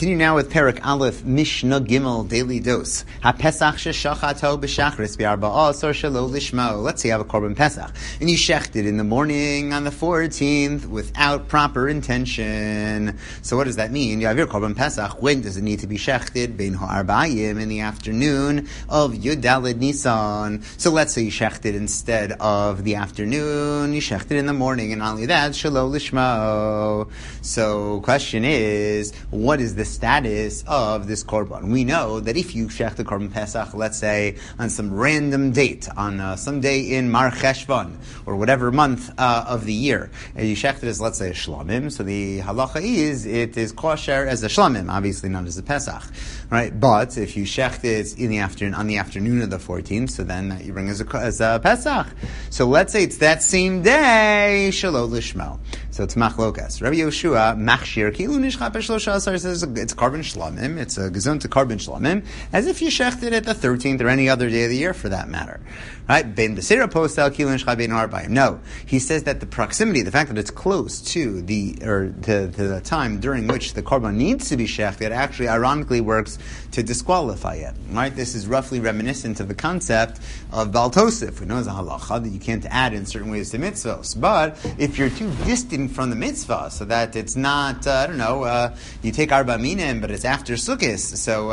continue now with Perek Aleph, Mishnah Gimel, Daily Dose. HaPesach sheshachato b'shachris b'arba'a asar shelo lishmo. Let's say you have a korban Pesach, and you shechted in the morning on the 14th without proper intention. So what does that mean? You have your korban Pesach. When does it need to be shechted? Bein ha'arba'im, in the afternoon of Yudalid Nisan. So let's say you shechted instead of the afternoon, you shechted in the morning, and not only that, shelo lishmo. So question is, what is the status of this korban? We know that if you shech the korban Pesach, let's say on some random date, on some day in Mar Cheshvan, or whatever month of the year, and you shech it as, let's say, a shlamim, so the halacha is, it is kosher as a shlamim, obviously not as a Pesach, right? But if you shech it in the afternoon, on the afternoon of the 14th, so then that you bring as a Pesach. So let's say it's that same day, shelo lishmo. So it's machlokas. Rabbi Yoshua, machshir, kilu nishcha b'shlosha asar, says it's korban shlamim, it's a gezun to korban shlamim, as if you shechted at the 13th or any other day of the year for that matter. Right? Ben b'sira postel, kilu nishcha ben arbayim. No. He says that the proximity, the fact that it's close to the time during which the korban needs to be shechted, actually ironically works to disqualify it. Right? This is roughly reminiscent of the concept of Baal Tosef. We know as a halacha that you can't add in certain ways to mitzvahs. But if you're too distant from the mitzvah, so that it's not, you take Arba Minim, but it's after Sukkot, so,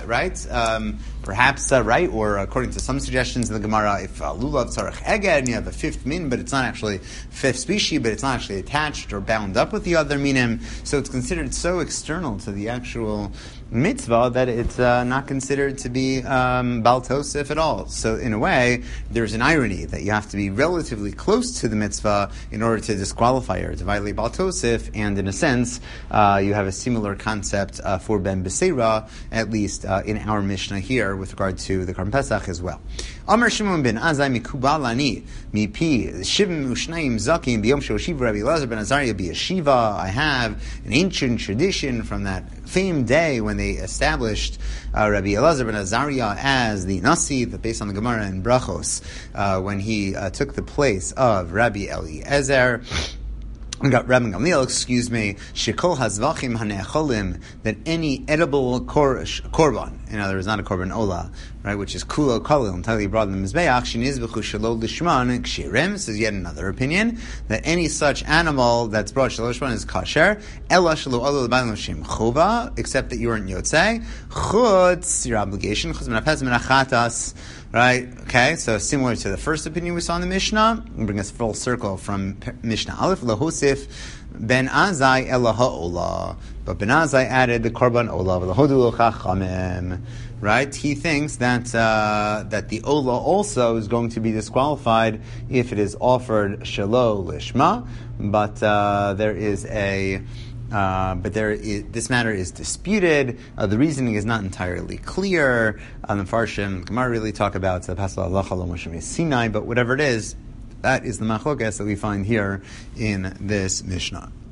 right? Perhaps, right? Or according to some suggestions in the Gemara, if Lulav Tzarech Eged, and you have a fifth min, but it's not actually fifth species, but it's not actually attached or bound up with the other minim, so it's considered so external to the actual mitzvah that it's not considered to be Baal Tosef at all. So in a way, there's an irony that you have to be relatively close to the mitzvah in order to disqualify or to violate Baal Tosef, and in a sense, you have a similar concept for Ben Beseira, at least in our Mishnah here, with regard to the Korban Pesach as well. Amar Shimon ben Azai mikubalani mipi shivim u'shnayim zakim b'yom shoshiv Rabbi Elazar ben Azariah b'yeshiva. I have an ancient tradition from that famed day when they established Rabbi Elazar ben Azariah as the Nasi, based on the Gemara in Brachos, when he took the place of Rabbi Eliezer. We got Rabbi Gamliel, Shekol hazvachim hanecholim, that any edible korban, in other words, not a korban ola, right, which is kulo kolil, entirely brought in the mizbeach, shenizbechu shelo lishman kshirim. This is yet another opinion, that any such animal that's brought shelo lishman is kosher, ela shelo olu l'bayim l'shem chova, except that you weren't yotzei, chutz, your obligation, chutz menapez menachatas. Right? Okay, so similar to the first opinion we saw in the Mishnah, we'll bring us full circle from Mishnah Aleph, Lahosif ben Azai ela ha'ola. But Ben Azai added the korban ola, v'lahodu chachamim. Right? He thinks that that the ola also is going to be disqualified if it is offered shelo lishma, but there is a this matter is disputed. The reasoning is not entirely clear. The Farshim, Gemara really talk about the Pasal Allah Lo Moshe Sinai, but whatever it is, that is the machlokas that we find here in this Mishnah.